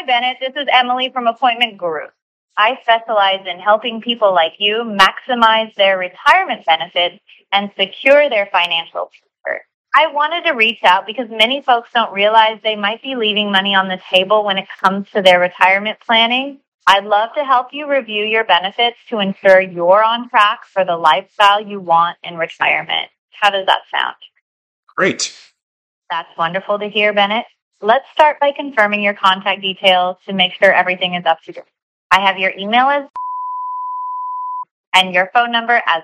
Bennett. This is Emily from Appointment Guru. I specialize in helping people like you maximize their retirement benefits and secure their financial future. I wanted to reach out because many folks don't realize they might be leaving money on the table when it comes to their retirement planning. I'd love to help you review your benefits to ensure you're on track for the lifestyle you want in retirement. How does that sound? Great. That's wonderful to hear, Bennett. Let's start by confirming your contact details to make sure everything is up to date. I have your email as and your phone number as.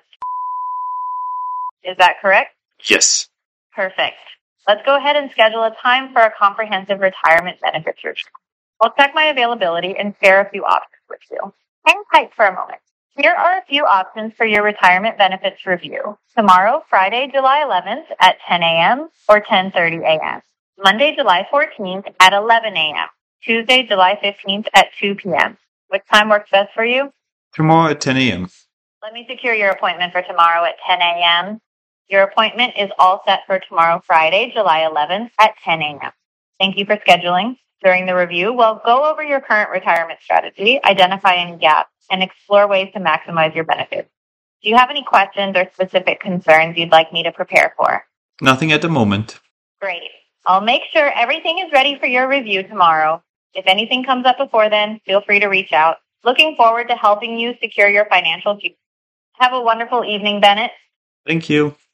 Is that correct? Yes. Perfect. Let's go ahead and schedule a time for a comprehensive retirement benefits review. I'll check my availability and share a few options with you. Hang tight for a moment. Here are a few options for your retirement benefits review. Tomorrow, Friday, July 11th at 10 a.m. or 10:30 a.m. Monday, July 14th at 11 a.m. Tuesday, July 15th at 2 p.m. Which time works best for you? Tomorrow at 10 a.m. Let me secure your appointment for tomorrow at 10 a.m. Your appointment is all set for tomorrow, Friday, July 11th at 10 a.m. Thank you for scheduling. During the review, we'll go over your current retirement strategy, identify any gaps, and explore ways to maximize your benefits. Do you have any questions or specific concerns you'd like me to prepare for? Nothing at the moment. Great. I'll make sure everything is ready for your review tomorrow. If anything comes up before then, feel free to reach out. Looking forward to helping you secure your financial future. Have a wonderful evening, Bennett. Thank you.